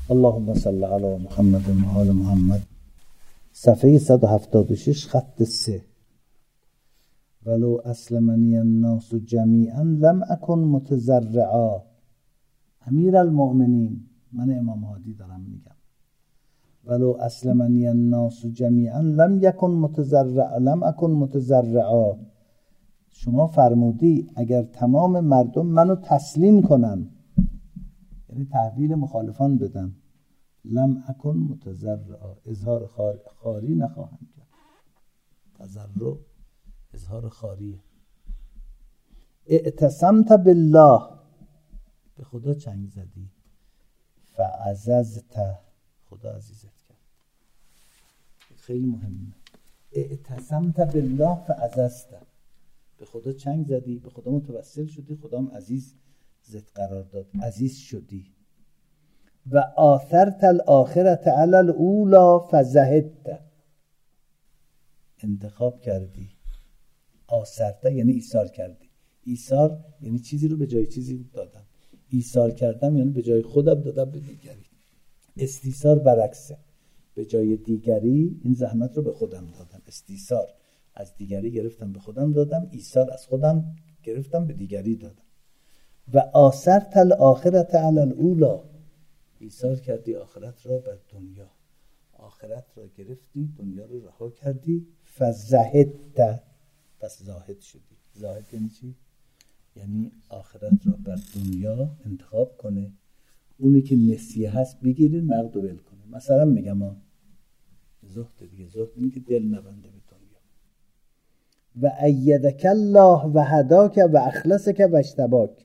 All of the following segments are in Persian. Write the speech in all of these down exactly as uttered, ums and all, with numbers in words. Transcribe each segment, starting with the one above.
اللهم صل علی محمد و آل محمد. صفحه صد و هفتاد و شش خط سه. ولو اسلمنی الناس جمیعا لم اکن متزرعا. امیرالمؤمنین، من امام هادی دارم میگم، ولو اسلمنی الناس جمیعا لم یکن متزرعا لم اکن متزرعا. شما فرمودی اگر تمام مردم منو تسلیم کنن، یعنی تحویل مخالفان بدن، لم اکن متزرعا، اظهار خاری نخواهم کرد. تزرع اظهار خاریه. اعتصمت بالله، به خدا چنگ زدی. فعززت، خدا عزیزت کرد. خیلی مهمه. اعتصمت بالله فعززت، به خدا چنگ زدی، به خدا متوسل شدی، خدا هم عزیز زد قرار داد، عزیز شدی. و آثرت الاخرة علی الاولی فزهدت، انتخاب کردی. آثرت یعنی ایثار کردی. ایثار یعنی چیزی رو به جای چیزی دادم. ایثار کردم یعنی به جای خودم دادم به دیگری. استیثار برعکسه، به جای دیگری این زحمت رو به خودم دادم. استیثار از دیگری گرفتم به خودم دادم، ایثار از خودم گرفتم به دیگری دادم. و آثرت الاخرة علی الاولی، ایثار کردی آخرت را بر دنیا. آخرت را گرفتی، دنیا رو رها کردی. فزهدت، پس زاهد شدی. زاهد یعنی چی؟ یعنی آخرت را بر دنیا انتخاب کنه، اونی که نسیه هست بگیره، نقد و ول کنه. مثلا میگم ها، زهد دیگه، زهد اینی که دل نبنده به دنیا. و ایدک الله و هداک و اخلصک و اجتباک،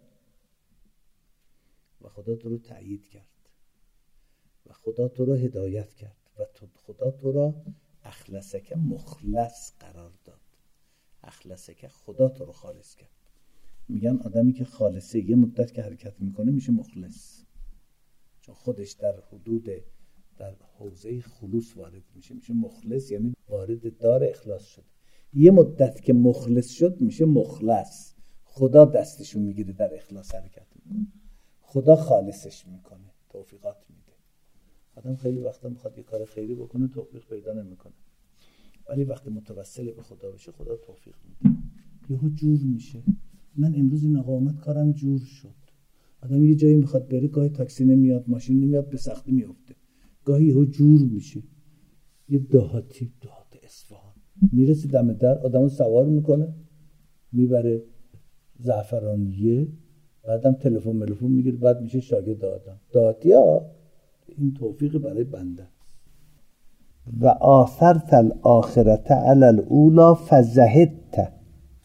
و خدا تو رو تأیید کرد و خدا تو رو هدایت کرد و خدا تو رو اخلصک، مخلص قرار داد. اخلصک، خدا تو رو خالص کرد. میگن آدمی که خالصه یه مدت که حرکت میکنه میشه مخلص، چون خودش در حدود، در حوزه خلوص وارد میشه، میشه مخلص، یعنی وارد دار اخلاص شد. یه مدت که مخلص شد میشه مخلص. خدا دستشو میگیره، در اخلاص حرکت میکنه، خدا خالصش میکنه، توفیقات میده. آدم خیلی وقتا میخواد یه کار خیری بکنه، توفیق پیدا نمیکنه، ولی وقتی متوسل به خدا بشه، خدا توفیق میده، یهو جور میشه. من امروز این اقامت کارم جور شد. آدم یه جایی میخواد بره، گاهی تاکسی نمیاد، ماشین نمیاد، به سختی میفته، گاهی یهو جور میشه. یه دهاتی، دهات اصفهان، میرسه دم در، آدمو سوار میکنه، میبره زعفرانیه، بعدم تلفن ملفون میگیره، بعد میشه شاگرد آدم. دهاتی ها، این توفیق برای بنده. و آثرت الاخرة علی الاولی فزهدت،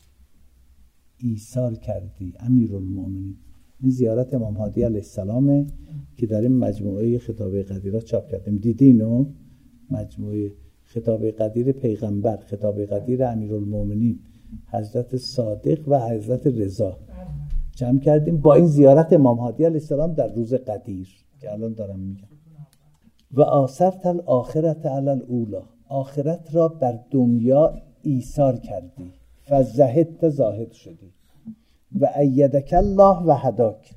ایثار کردی. امیرالمؤمنین، این زیارت امام هادی علیه السلامه که در این مجموعه خطابه قدیرها چاپ کردیم. دیدینو؟ مجموعه خطابه قدیر پیغمبر، خطابه قدیر امیرالمؤمنین حضرت صادق و حضرت رضا جمع کردیم با این زیارت امام هادی علیه السلام در روز قدیر که الان دارم میگم. و آثرت الاخرة علی الاولی، آخرت را بر دنیا ایثار کردی. فزهدت، زاهد شدی. و ایدک الله و هداک،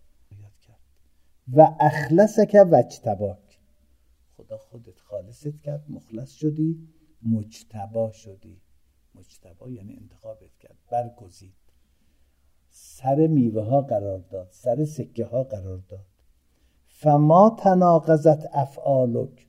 و اخلصک و اجتباک، خدا خودت خالصت کرد، مخلص شدی، مجتبا شدی. مجتبا یعنی انتخابت کرد، برگزید، سر میوه ها قرار داد، سر سکه ها قرار داد. فما تناقضت افعالک،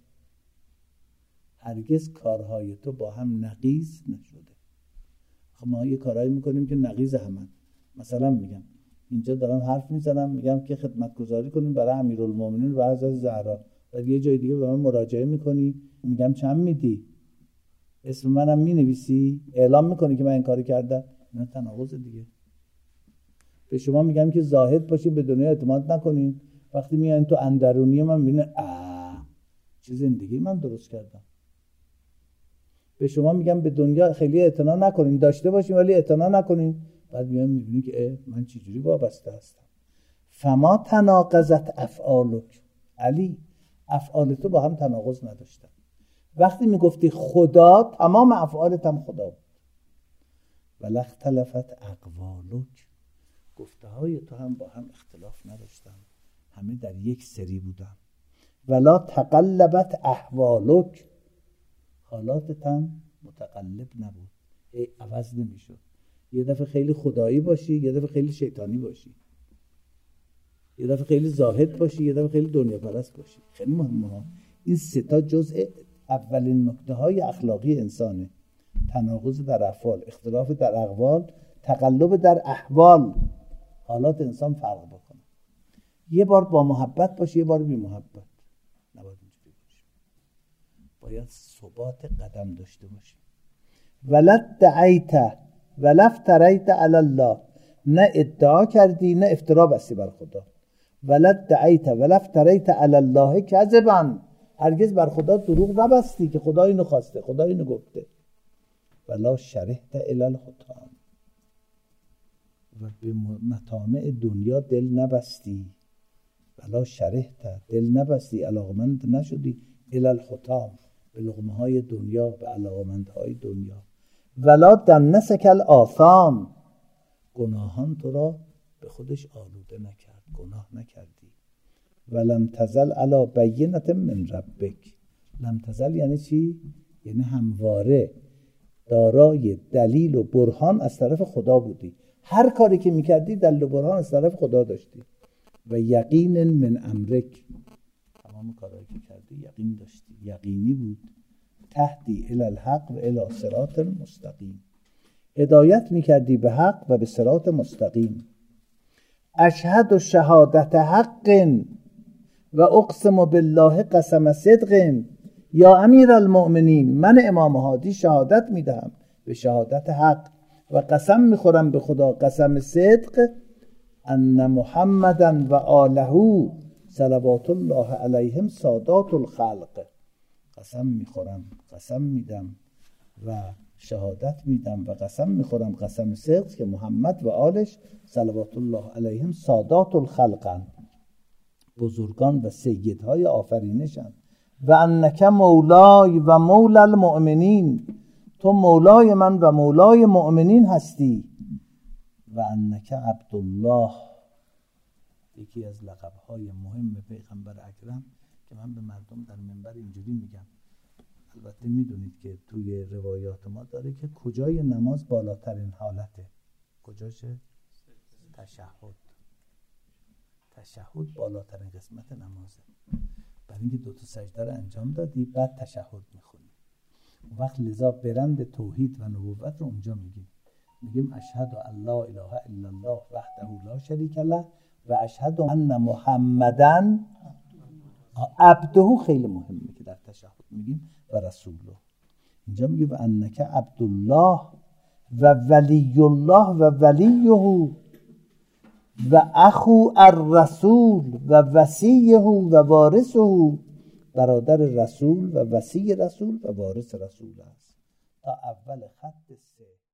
هرگز کارهای تو با هم نقیض نشده. خب ما یه کارهایی میکنیم که نقیض همن. مثلا میگم اینجا دارم حرف میزنم، میگم که خدمتگزاری کنیم برای امیرالمومنین و حضرت زهرا، بعد یه جای دیگه به من مراجعه میکنی، میگم چند میدی، اسم منم مینویسی، اعلام میکنی که من این کاری کردم. اینا تناقض دیگه. به شما میگم که زاهد باشین، به دنیا اعتماد نکنین، وقتی میان تو اندرونی من میبینه آ چه زندگی من درست کردم. به شما میگم به دنیا خیلی اعتنا نکنین، داشته باشین ولی اعتنا نکنین، بعد میان میبینی که من چجوری وابسته هستم. فما تناقضت افعالک، علی افعال تو با هم تناقض نداشتن. وقتی میگفتی خدا، تمام افعالت هم خدا بود. ولا اختلفت اقوالک، گفته های تو هم با هم اختلاف نداشتن، همه در یک سری بودن. ولا تقلبت احوالک، حالات تن متقلب نبود، ای عوض نمیشد. یه دفعه خیلی خدایی باشی، یه دفعه خیلی شیطانی باشی، یه دفعه خیلی زاهد باشی، یه دفعه خیلی دنیا پرست باشی. خیلی مهمه ها. این سه تا جزء اولین نکته های اخلاقی انسانه: تناقض در افعال، اختلاف در اقوال، تقلب در احوال. حالات انسان فرق بکنه، یه بار با محبت باشه، یه بار بی محبت. نباید اینجوری باشه، باید ثبات قدم داشته باشه. ولد دعیت ولفتریت علی الله، نه ادعا کردی نه افترا بستی بر خدا. ولد دعیت ولفتریت علی الله کذبا، هرگز بر خدا دروغ نبستی که خدا اینو خواسته، خدا اینو گفته. ولا شرحت الی الحطام، و به مطامع دنیا دل نبستی. ولا شرحت، دل نبستی، علاقمند نشدی الی الحطام، به لقمه های دنیا، به علاقمندهای دنیا. ولا دنسک الآثام، گناهان تو را به خودش آلوده نکرد، گناه نکردی. ولم تزل علی بینة من ربک، لم تزل یعنی چی؟ یعنی همواره دارای دلیل و برهان از طرف خدا بودی، هر کاری که میکردی دلیل و برهان از طرف خدا داشتی. و یقین من امرک، تمام کارهایی که کردی یقین داشتی، یقینی بود. تهدی الی الحق و الی صراط مستقیم، هدایت میکردی به حق و به صراط مستقیم. اشهد شهادت حق و اقسم بالله قسم صدق، یا امیر المؤمنین، من امام هادی شهادت میدهم به شهادت حق و قسم میخورم به خدا قسم صدق، ان محمدن و آله صلوات الله علیهم سادات الخلق. قسم میخورم، قسم میدم و شهادت میدم و قسم میخورم قسم صدق که محمد و آلش صلوات الله علیهم سادات الخلقن، بزرگان و سیدهای آفرینشن. و انک مولای و مولا المؤمنین، تو مولای من و مولای مؤمنین هستی. و انک عبدالله، یکی از لقب‌های مهم پیغمبر اکرم که من به مردم در منبر اینجوری میگم. البته میدونید که توی روایات ما داره که کجای نماز بالاترین حالته، کجاشه؟ تشهد. تشهد بالاترین قسمت نمازه، برای اینکه دو تا سجده رو انجام دادی بعد تشهد میخونی. اون وقت لذا برند توحید و نبوت رو اونجا میگیم، میگیم اشهد ان لا اله الا الله وحده لا شریک له و اشهد ان محمدن عبده. خیلی مهمه که در تشهد میگیم و رسوله. اینجا میگه و انک عبدالله و ولی الله و ولیه و اخو الرسول و وصیه و وارثه، برادر رسول و وصی رسول و وارث رسول است. تا اول خط سه